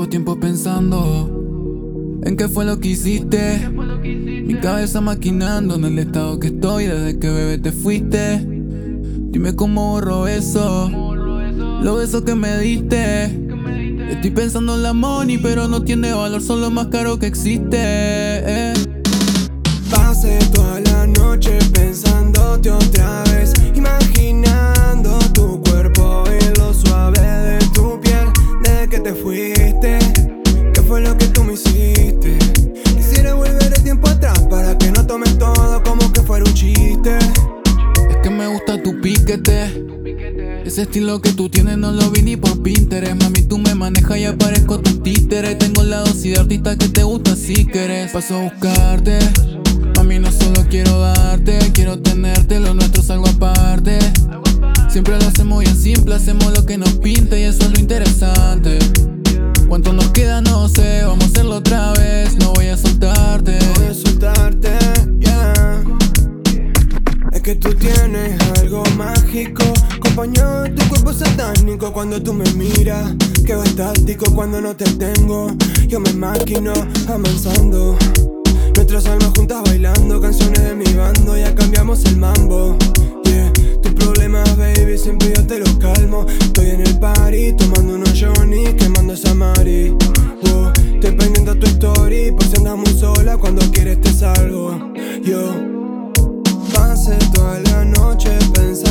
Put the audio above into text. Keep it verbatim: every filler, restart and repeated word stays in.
Llevo tiempo pensando en qué fue lo que hiciste. Mi cabeza maquinando en el estado que estoy desde que bebé te fuiste. Dime cómo borro eso, los besos que me diste. Estoy pensando en la money, pero no tiene valor, son lo más caro que existe. eh. Pasé toda la noche pensándote otra vez, imaginando tu cuerpo y lo suave de tu piel. Desde que te fuiste, ¿qué fue lo que tú me hiciste? Quisiera volver el tiempo atrás para que no tomes todo como que fuera un chiste. Es que me gusta tu piquete, ese estilo que tú tienes no lo vi ni por Pinterest. Mami, tú me manejas y aparezco tu títere. Tengo la dosis de artista que te gusta si querés. Paso a buscarte, mami, no solo quiero darte, quiero tenerte, lo nuestro es algo aparte. Siempre lo hacemos bien simple, hacemos lo que nos pinta y eso es lo interesante. ¿Cuánto nos queda? No sé, vamos a hacerlo otra vez. No voy a soltarte, No voy a soltarte, yeah. Es que tú tienes algo mágico, acompañado de tu cuerpo satánico. Cuando tú me miras, quedo estático cuando no te tengo. Yo me maquino, avanzando. Nuestras almas juntas bailando, canciones de mi bando, ya cambiamos el mambo. Yeah, tus problemas, baby, siempre yo te los calmo. Estoy en el party, tomando unos Johnny, quemando esa mari. Oh, estoy pendiente a tu story, por si andas muy sola, cuando quieres te salgo. Yo pasé toda la noche pensando